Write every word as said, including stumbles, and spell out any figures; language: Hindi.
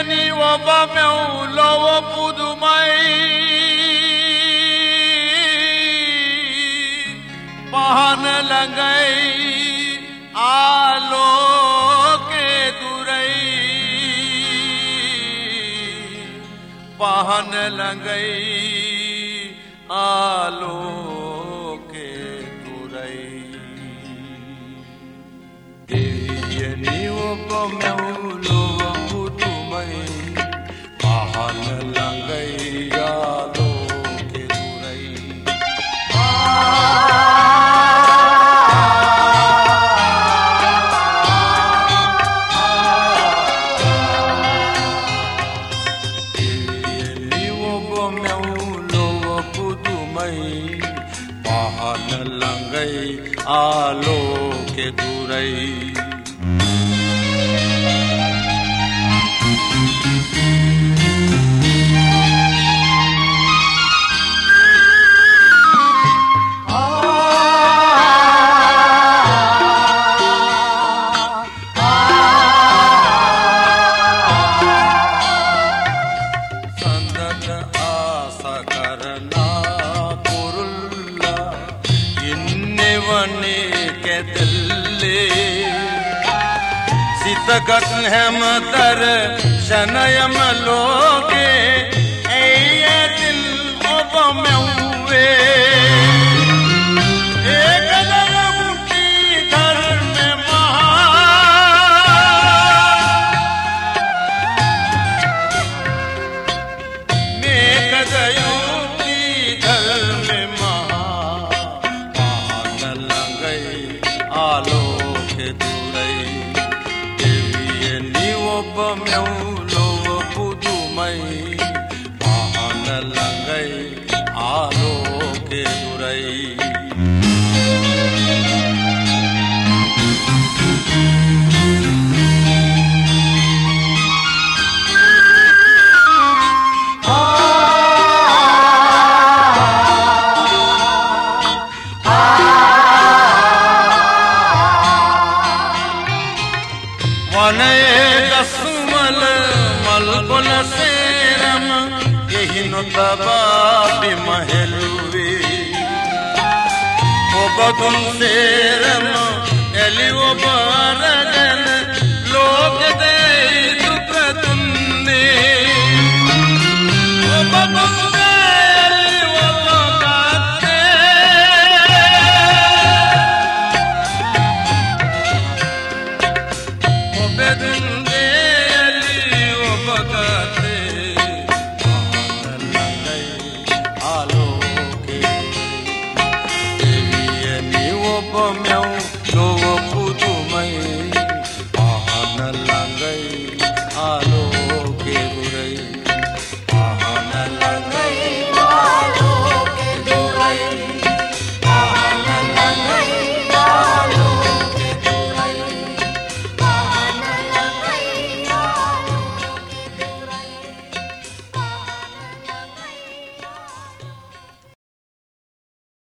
ದೇವಿಯನಿ ಒಬ್ಬ ಮೆವುಲವ ಪುದುಮೈ पहन लगई आलो के दुरई पहन लगई आलो के दुरई देवियनी ಒಬ್ಬ ಮೆವುಲವ ಪುದುಮೈ पहन लगई आलो के दुरई पहन लगई आलो के दुरई संदत आशा करना वने के दिल्ले सितगत हम दर्शनयम लोगे ऐ दिल अब मेवे एक दरमुटी घर में महा मेघ दयुती घर में आलो के दुरई देवियनी ಒಬ್ಬ ಮೆವುಲವ ಪುದುಮೈ पहन लगई आलो के दुरई वने कसमल मलकुल सेरम यही नुतबा बिमहलुवे ओ बदुन सेरम एली ओ बरगन लोग दे दुख तुन्ने ओ बदुन दे एली ओ बगाते ओ बेदुन दे एली ओ बगाते पहन लगई आलो के देवियनी ಒಬ್ಬ